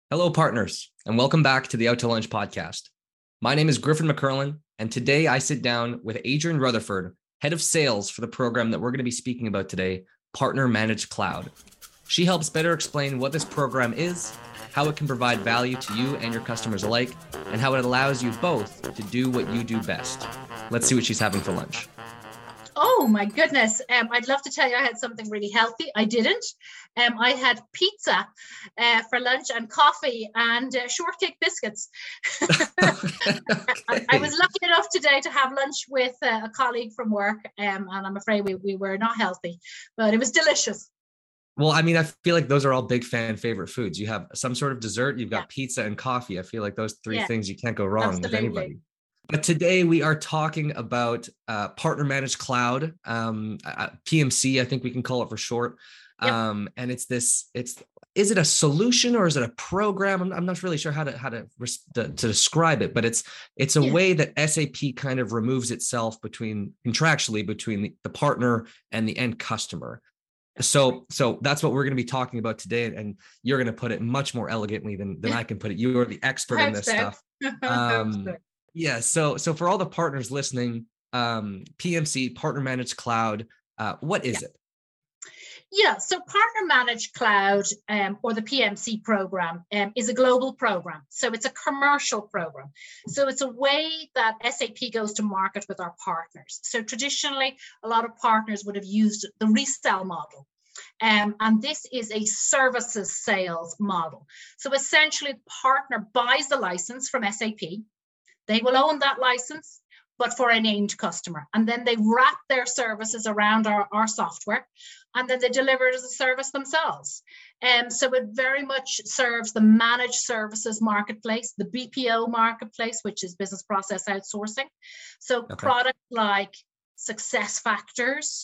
Hello, partners, and welcome back to the Out to Lunch podcast. My name is Griffin McCurlin, and today I sit down with Adrienne Rutherford, head of sales for the program that we're going to be speaking about today, Partner Managed Cloud. She helps better explain what this program is, how it can provide value to you and your customers alike, and how it allows you both to do what you do best. Let's see what she's having for lunch. Oh my goodness. I'd love to tell you I had something really healthy. I didn't. I had pizza for lunch and coffee and shortcake biscuits. I was lucky enough today to have lunch with a colleague from work, and I'm afraid we were not healthy, but it was delicious. Well, I mean, I feel like those are all big fan favorite foods. You have some sort of dessert, you've got pizza and coffee. I feel like those three things you can't go wrong with anybody. But today we are talking about Partner Managed Cloud, PMC, I think we can call it for short. And is it a solution or is it a program? I'm not really sure how to describe it, but it's a way that SAP kind of removes itself contractually between the partner and the end customer. So that's what we're going to be talking about today. And you're going to put it much more elegantly than I can put it. You are the expert in this stuff. Yeah. So for all the partners listening, PMC, Partner Managed Cloud, what is it? Yeah, so Partner Managed Cloud, or the PMC program, is a global program. So it's a commercial program. So it's a way that SAP goes to market with our partners. So traditionally, a lot of partners would have used the resell model. And this is a services sales model. So essentially, the partner buys the license from SAP. They will own that license, but for a named customer. And then they wrap their services around our software, and then they deliver it as a service themselves. So it very much serves the managed services marketplace, the BPO marketplace, which is business process outsourcing. So products like SuccessFactors,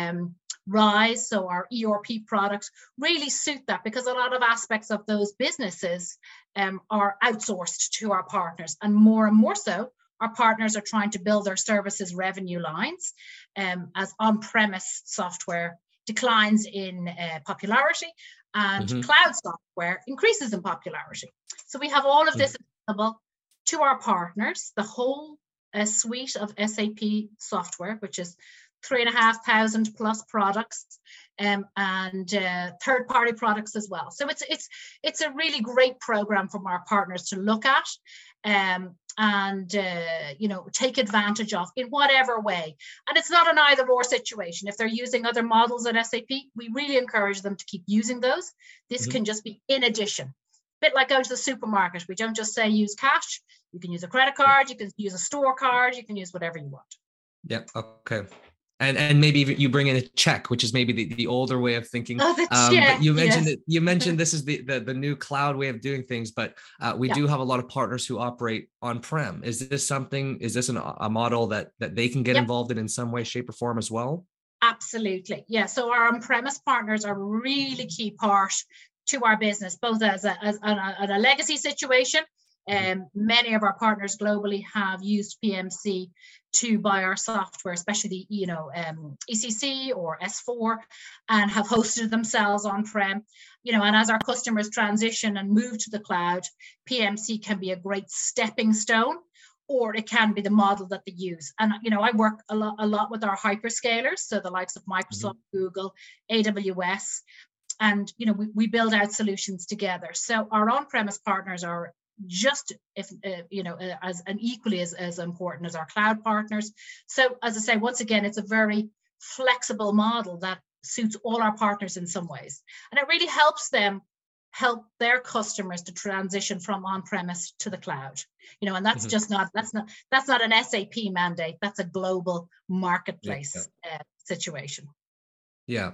RISE, so our ERP products, really suit that because a lot of aspects of those businesses are outsourced to our partners. And more so, our partners are trying to build their services revenue lines as on-premise software declines in popularity and cloud software increases in popularity. So we have all of this available to our partners, the whole suite of SAP software, which is 3,500 plus products and third-party products as well. So it's a really great program from our partners to look at and take advantage of in whatever way. And it's not an either-or situation. If they're using other models at SAP, we really encourage them to keep using those. This can just be in addition. A bit like going to the supermarket. We don't just say use cash. You can use a credit card, you can use a store card, you can use whatever you want. Yeah, okay. And maybe you bring in a check, which is maybe the older way of thinking. But you mentioned that you mentioned this is the new cloud way of doing things. But we do have a lot of partners who operate on-prem. Is this a model that they can get involved in some way, shape, or form as well? Absolutely, yeah. So our on-premise partners are a really key part to our business, both as a legacy situation. Many of our partners globally have used PMC to buy our software, especially the ECC or S4, and have hosted themselves on-prem. And as our customers transition and move to the cloud, PMC can be a great stepping stone, or it can be the model that they use. And I work a lot with our hyperscalers, so the likes of Microsoft, Google, AWS, and we build out solutions together. So our on-premise partners are just as equally as important as our cloud partners. So as I say, once again, it's a very flexible model that suits all our partners in some ways, and it really helps them help their customers to transition from on-premise to the cloud. And that's just not an SAP mandate. That's a global marketplace situation. Yeah.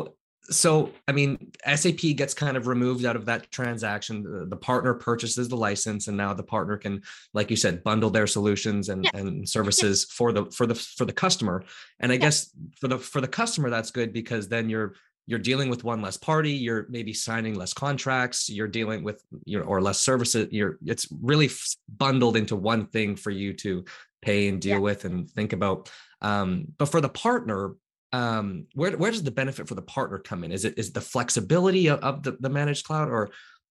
So, I mean, SAP gets kind of removed out of that transaction. The partner purchases the license, and now the partner can, like you said, bundle their solutions and services for the customer. And I guess for the customer, that's good because then you're dealing with one less party. You're maybe signing less contracts. You're dealing with or less services. It's really bundled into one thing for you to pay and deal with and think about. But for the partner, where does the benefit for the partner come in? Is the flexibility of the managed cloud, or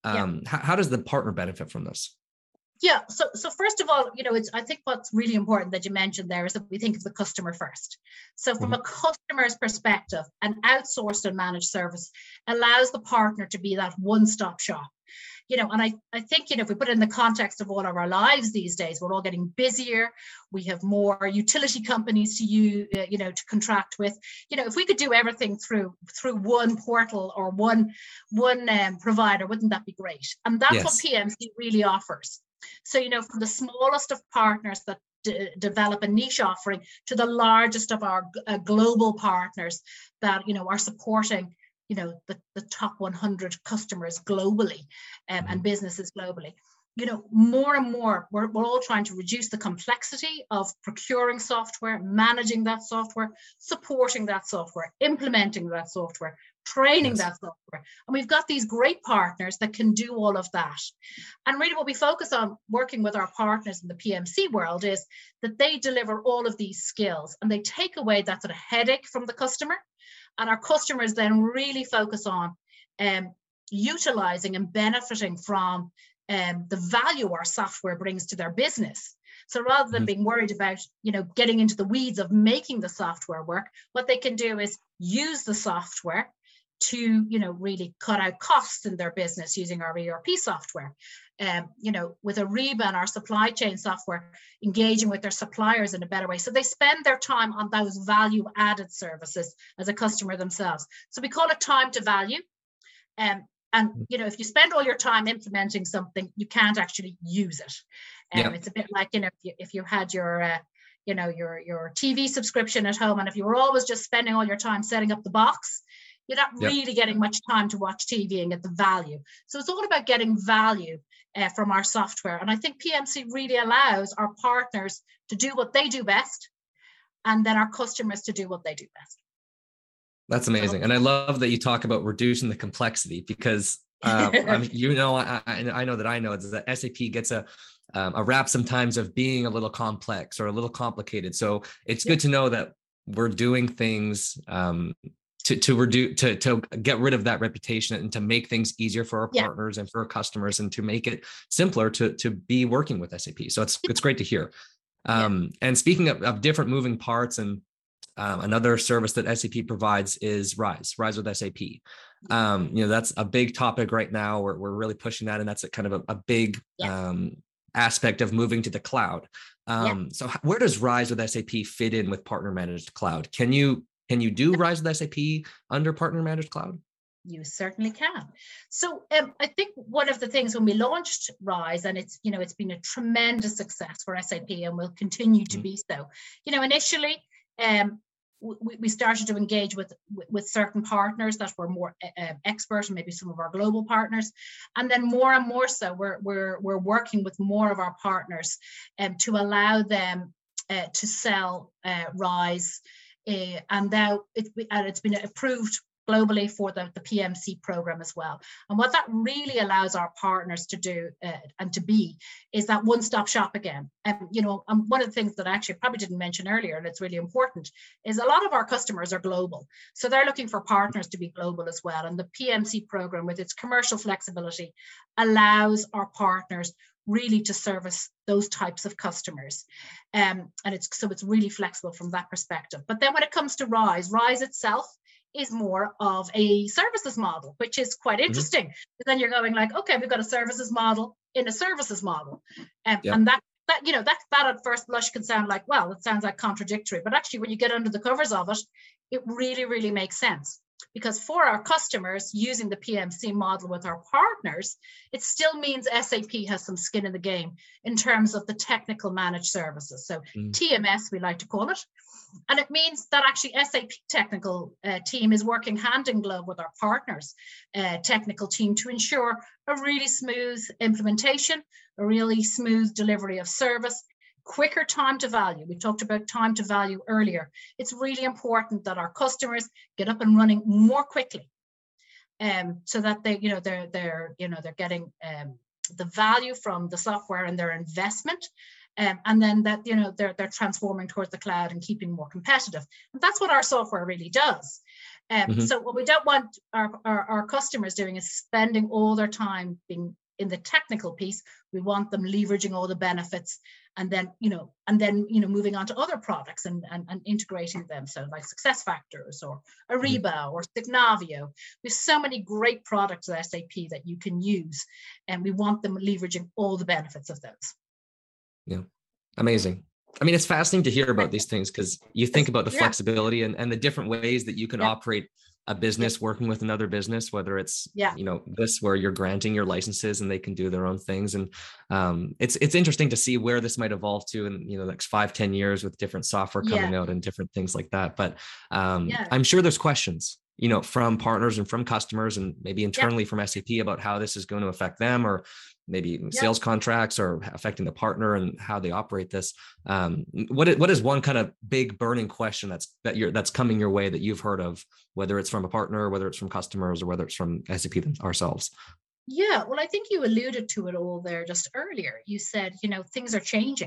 How does the partner benefit from this? Yeah. So first of all, I think what's really important that you mentioned there is that we think of the customer first. So from a customer's perspective, an outsourced and managed service allows the partner to be that one-stop shop. And I think, if we put it in the context of all of our lives these days, we're all getting busier. We have more utility companies to contract with. If we could do everything through one portal or one provider, wouldn't that be great? And that's what PMC really offers. So, from the smallest of partners that develop a niche offering to the largest of our global partners that, are supporting the top 100 customers globally and businesses globally. More and more, we're all trying to reduce the complexity of procuring software, managing that software, supporting that software, implementing that software, training that software. And we've got these great partners that can do all of that. And really what we focus on working with our partners in the PMC world is that they deliver all of these skills and they take away that sort of headache from the customer. And our customers then really focus on utilizing and benefiting from the value our software brings to their business. So rather than being worried about, getting into the weeds of making the software work, what they can do is use the software to, really cut out costs in their business using our ERP software. With Ariba and our supply chain software, engaging with their suppliers in a better way. So they spend their time on those value added services as a customer themselves. So we call it time to value. And if you spend all your time implementing something, you can't actually use it. It's a bit like, if you had your TV subscription at home, and if you were always just spending all your time setting up the box, you're not really getting much time to watch TV and get the value. So it's all about getting value from our software. And I think PMC really allows our partners to do what they do best, and then our customers to do what they do best. That's amazing. And I love that you talk about reducing the complexity, because I know that SAP gets a rap sometimes of being a little complex or a little complicated. So it's good to know that we're doing things to get rid of that reputation and to make things easier for our partners and for our customers, and to make it simpler to be working with SAP. So it's great to hear. And speaking of different moving parts, and another service that SAP provides is Rise with SAP. That's a big topic right now. We're really pushing that, and that's a kind of a big aspect of moving to the cloud. So where does Rise with SAP fit in with Partner Managed Cloud? Can you do Rise with SAP under Partner Managed Cloud? You certainly can. So I think one of the things when we launched Rise, and it's been a tremendous success for SAP and will continue to be so. Initially, we started to engage with certain partners that were more expert, and maybe some of our global partners, and then more and more so we're working with more of our partners to allow them to sell Rise. And now it's been approved globally for the PMC program as well. And what that really allows our partners to do and to be is that one-stop shop again. And one of the things that I actually probably didn't mention earlier, and it's really important, is a lot of our customers are global. So they're looking for partners to be global as well. And the PMC program, with its commercial flexibility, allows our partners really to service those types of customers. And it's really flexible from that perspective. But then when it comes to Rise itself is more of a services model, which is quite interesting. But then you're going like, okay, we've got a services model in a services model. And that at first blush can sound like, well, it sounds like contradictory, but actually when you get under the covers of it, it really, really makes sense. Because for our customers using the PMC model with our partners, it still means SAP has some skin in the game in terms of the technical managed services. So TMS, we like to call it. And it means that actually SAP technical team is working hand in glove with our partners technical team to ensure a really smooth implementation, a really smooth delivery of service, quicker time to value. We talked about time to value earlier. It's really important that our customers get up and running more quickly, so that they're getting the value from the software and their investment, and then that they're transforming towards the cloud and keeping more competitive. And that's what our software really does. So what we don't want our customers doing is spending all their time being in the technical piece. We want them leveraging all the benefits and then moving on to other products and integrating them. So like SuccessFactors or Ariba or Signavio. We have so many great products at SAP that you can use, and we want them leveraging all the benefits of those. Yeah, amazing. I mean, it's fascinating to hear about these things because you think about the flexibility and the different ways that you can operate a business working with another business, whether it's, this where you're granting your licenses and they can do their own things. And it's interesting to see where this might evolve to in, the next 5-10 years with different software coming out and different things like that. But I'm sure there's questions, from partners and from customers and maybe internally from SAP about how this is going to affect them, or maybe sales contracts or affecting the partner and how they operate this. What is one kind of big burning question that's coming your way that you've heard of, whether it's from a partner, whether it's from customers, or whether it's from SAP ourselves? Yeah, well, I think you alluded to it all there just earlier. You said, things are changing,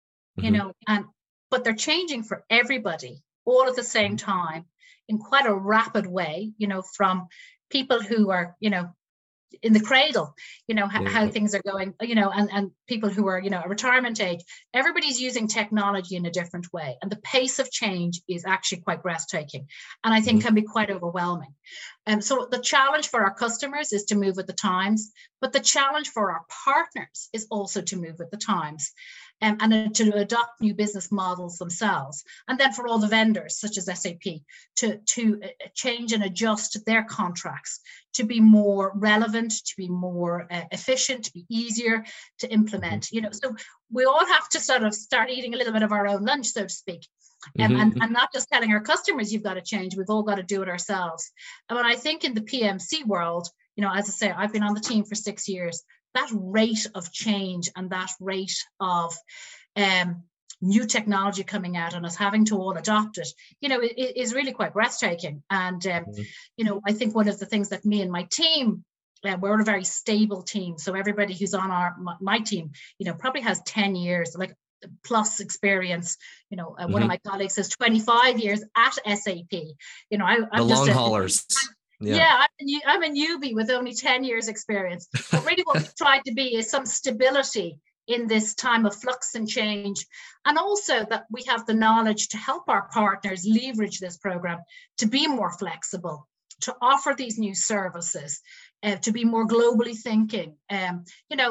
but they're changing for everybody all at the same time in quite a rapid way, from people who are, in the cradle, how things are going, and people who are, a retirement age. Everybody's using technology in a different way. And the pace of change is actually quite breathtaking, and I think can be quite overwhelming. And so the challenge for our customers is to move with the times, but the challenge for our partners is also to move with the times. And to adopt new business models themselves. And then for all the vendors, such as SAP, to change and adjust their contracts to be more relevant, to be more efficient, to be easier to implement. So we all have to sort of start eating a little bit of our own lunch, so to speak. And not just telling our customers, you've got to change, we've all got to do it ourselves. And when I think in the PMC world, as I say, I've been on the team for 6 years, that rate of change and that rate of new technology coming out and us having to all adopt it, it is really quite breathtaking. And, I think one of the things that me and my team, we're a very stable team. So everybody who's on my team, probably has 10 years, like plus experience. One of my colleagues has 25 years at SAP. I'm the long haulers. Yeah, I'm a newbie with only 10 years experience. But really what we've tried to be is some stability in this time of flux and change. And also that we have the knowledge to help our partners leverage this program to be more flexible, to offer these new services, to be more globally thinking. And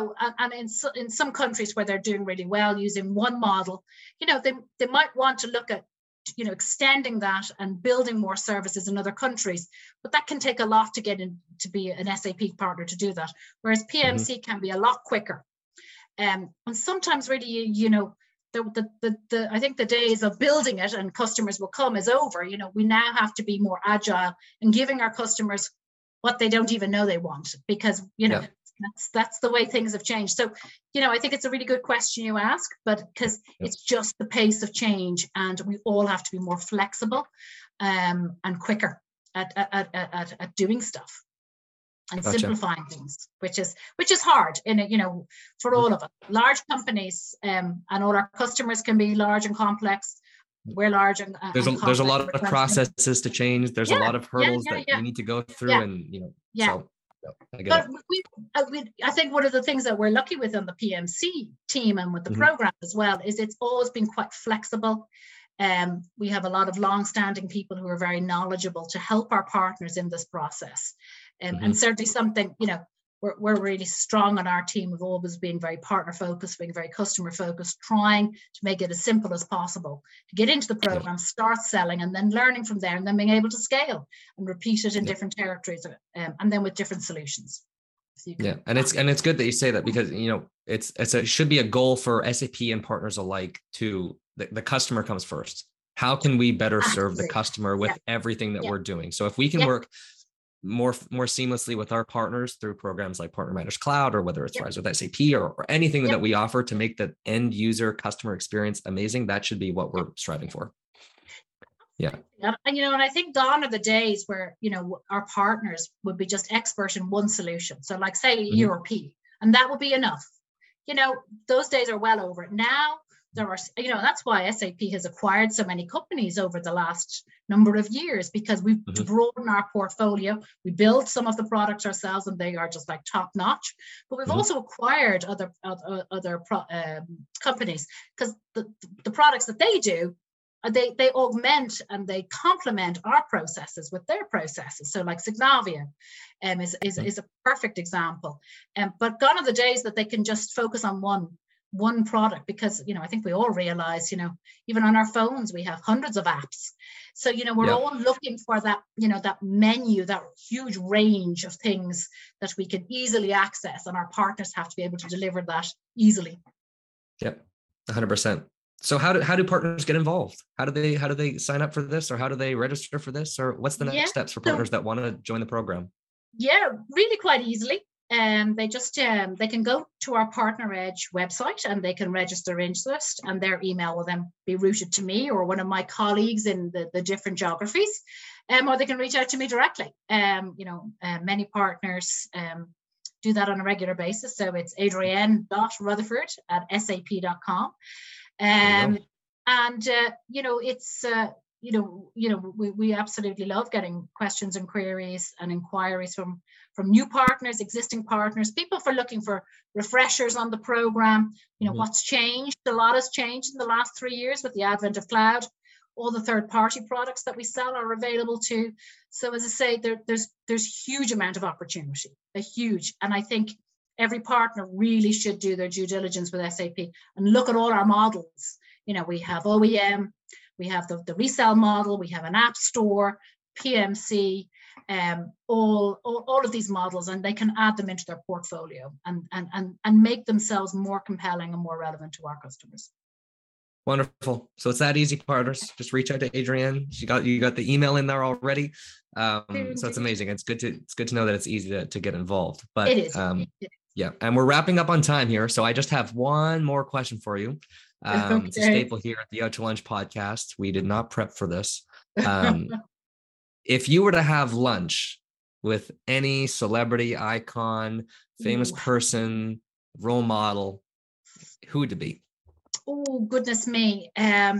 in some countries where they're doing really well using one model, they might want to look at extending that and building more services in other countries, but that can take a lot to get in to be an SAP partner to do that. Whereas PMC can be a lot quicker, and sometimes really, I think the days of building it and customers will come is over. We now have to be more agile and giving our customers what they don't even know they want, because that's the way things have changed. So, I think it's a really good question you ask, but because it's just the pace of change, and we all have to be more flexible and quicker at doing stuff and simplifying things, which is hard for all of us. Large companies and all our customers can be large and complex. We're large and there's a lot of processes to change. There's a lot of hurdles that you need to go through, and so. I think one of the things that we're lucky with on the PMC team and with the program as well is it's always been quite flexible. We have a lot of long-standing people who are very knowledgeable to help our partners in this process. And certainly something, we're really strong on our team of always being very partner focused, being very customer focused, trying to make it as simple as possible to get into the program, start selling, and then learning from there, and then being able to scale and repeat it in different territories, and then with different solutions. So and it's good that you say that, because it should be a goal for SAP and partners alike to the customer comes first. How can we better serve the customer with everything that we're doing? So if we can work more seamlessly with our partners through programs like Partner Managed Cloud, or whether it's Rise with SAP or anything that we offer to make the end user customer experience amazing, that should be what we're striving for. And I think gone are the days where our partners would be just expert in one solution. So like say ERP, and that would be enough. Those days are well over. Now there are, that's why SAP has acquired so many companies over the last number of years, because we've to broaden our portfolio. We build some of the products ourselves and they are just like top notch, but we've also acquired other companies, because the products that they do, they augment and they complement our processes with their processes. So like Signavia is a perfect example. But gone are the days that they can just focus on one product, because I think we all realize, even on our phones we have hundreds of apps. So we're all looking for that, that menu, that huge range of things that we can easily access, and our partners have to be able to deliver that easily. Yep, 100%. So how do partners get involved? How do they sign up for this, or how do they register for this, or what's the next steps for partners that want to join the program? Yeah, really quite easily. They just they can go to our Partner Edge website and they can register interest, and their email will then be routed to me or one of my colleagues in the different geographies, or they can reach out to me directly. Many partners do that on a regular basis. So it's adrienne.rutherford@sap.com. We absolutely love getting questions and queries and inquiries from new partners, existing partners, people for looking for refreshers on the program. What's changed? A lot has changed in the last 3 years with the advent of cloud. All the third-party products that we sell are available too. So as I say, there's huge amount of opportunity, and I think every partner really should do their due diligence with SAP and look at all our models. We have OEM, we have the resale model, we have an app store, PMC, all of these models, and they can add them into their portfolio and make themselves more compelling and more relevant to our customers. Wonderful. So it's that easy, partners. Just reach out to Adrienne. You got the email in there already. So it's amazing. It's good to know that it's easy to get involved. But it is. Yeah, and we're wrapping up on time here, so I just have one more question for you. It's a staple here at the Out to Lunch podcast. We did not prep for this. If you were to have lunch with any celebrity, icon, famous person, role model, who would it be? Oh, goodness me.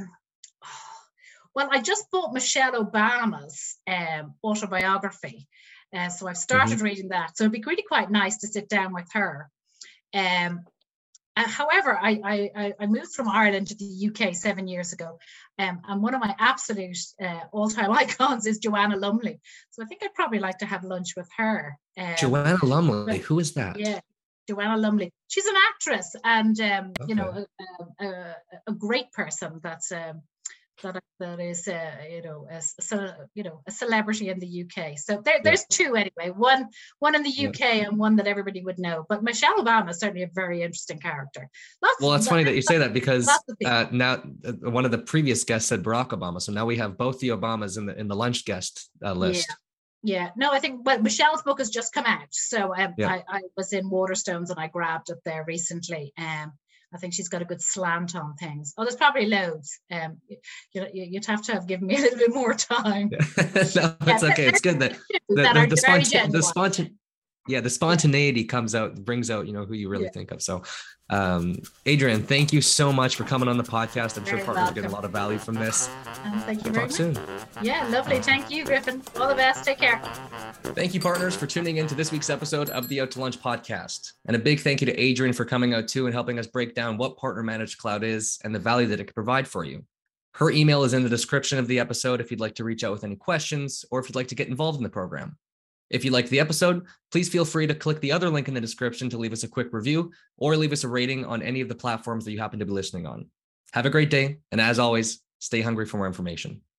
Well, I just bought Michelle Obama's autobiography. So I've started reading that. So it'd be really quite nice to sit down with her. However, I moved from Ireland to the UK 7 years ago. And one of my absolute all-time icons is Joanna Lumley. So I think I'd probably like to have lunch with her. Joanna Lumley, who is that? Yeah, Joanna Lumley. She's an actress and, a great person that is a celebrity in the UK. So there's two anyway, one in the UK and one that everybody would know. But Michelle Obama is certainly a very interesting character. It's funny that you say that, because now one of the previous guests said Barack Obama, so now we have both the Obamas in the lunch guest list. Yeah, no, I think Michelle's book has just come out, so I was in Waterstones and I grabbed it there recently. I think she's got a good slant on things. Oh, there's probably loads. You'd have to have given me a little bit more time. No, it's okay. It's good that the spontaneity comes out, brings out, who you really think of. So, Adrienne, thank you so much for coming on the podcast. I'm sure partners get a lot of value from this. Thank you very much. Talk soon. Yeah, lovely. Thank you, Griffin. All the best. Take care. Thank you, partners, for tuning in to this week's episode of the Out to Lunch podcast. And a big thank you to Adrienne for coming out too and helping us break down what Partner Managed Cloud is and the value that it can provide for you. Her email is in the description of the episode if you'd like to reach out with any questions or if you'd like to get involved in the program. If you liked the episode, please feel free to click the other link in the description to leave us a quick review or leave us a rating on any of the platforms that you happen to be listening on. Have a great day. And as always, stay hungry for more information.